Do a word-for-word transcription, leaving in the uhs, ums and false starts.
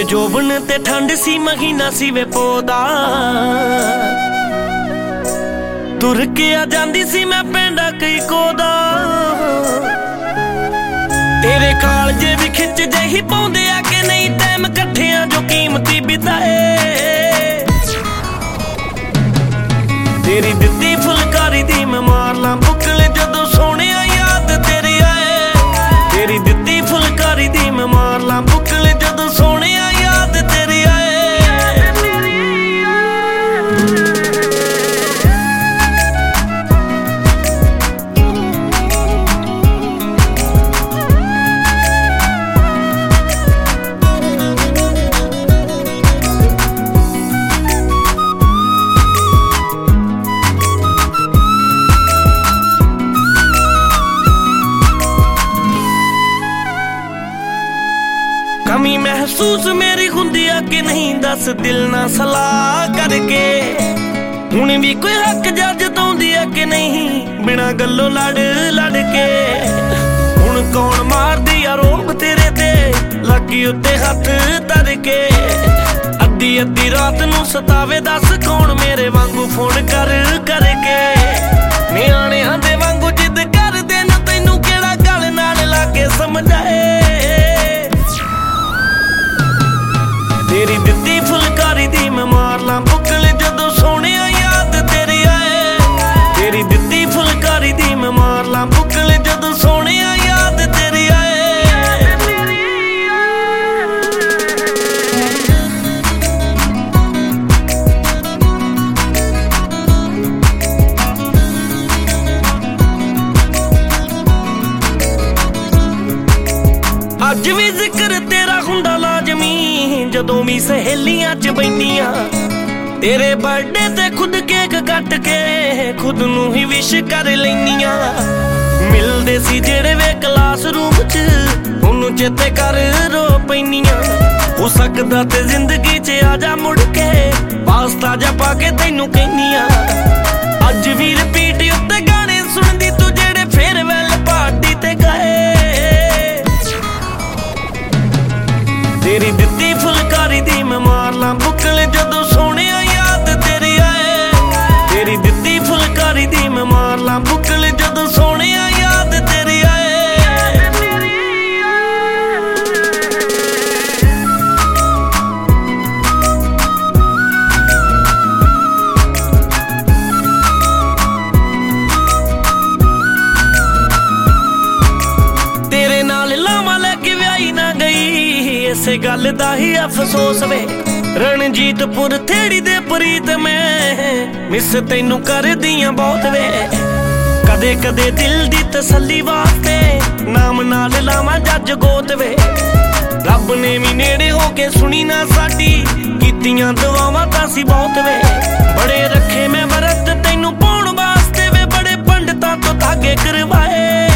जोबन ते ठंड सी महीना सी वे पौधा तुर के आ जांदी सी मैं पेंडा कई कोदा तेरे कालजे भी खिच जे ही पाउंदे आ के नहीं टाइम कट्ठियां जो कीमती बिताए तेरी दित्ती फुलकारी दी मैं मार ला बुकल जदों सोने याद तेरी आए तेरी दित्ती फुलकारी दी मैं मार ला बुकल जदों सोने याद तेरी आए कमी महसूस मेरी हुंदी आ कि नहीं दस दिल ना सलाह करके हुण भी कोई हक जज दौंदी आ कि नहीं बिना गल्लों लड़ लड़ के हुण कौन मारदी आ रोब तेरे ते लगी उत्ते हथ धर के अद्धी अद्धी रात नूं सतावे दस कौन मेरे वांगू फोन कर करके नियाणियां दे वांगू जिद करदे न तैनूं किहड़ा गल नाल लाके समझाए तेरी दित्ती फुलकारी दी मैं मार ला बुकल जदों सोने याद तेरी आए तेरी दित्ती फुलकारी दी मैं मार ला बुकल जदों सोने याद तेरी आए अज भी जिक्र तेरा हुंदा लाजमी जदों भी सहेलियां च बैठियां तेरे बर्थडे ते खुद केक कट के खुद नूं ही विश कर लैनियां मिलदे सी जेड़े वे क्लासरूम च ओनू चेते कर रो पैनियां हो सकदा ते जिंदगी च आ जा मुड़ के पास्ता जा पा के तैनूं कहनियां अज भी रिपीट उत्ते गाने सुनदी तू जेड़े फेयरवेल पार्टी ते गाए तेरी दित्ती फुलकारी दी मैं मार ला बुकल जदों सोने याद तेरी आए तेरी दित्ती फुलकारी दी मैं मार ला बुकल जदों सोने याद तेरी आए तेरे नाल लावां लैके व्याही ना गई इसे गल दा ही अफसोस वे रणजीतपुर थेड़ी दे प्रीत में मिस तैनू कर दियां बहुत वे कदे कदे दिल दी तसल्ली वास्ते नाम नाल लावां जज गोत वे रब ने भी नेड़े हो के सुनी ना साडी कीतियां दुआवां तां सी बहुत वे बड़े रखे मैं वरत तैनू पाउण वास्ते वे बड़े पंडितां तो धागे करवाए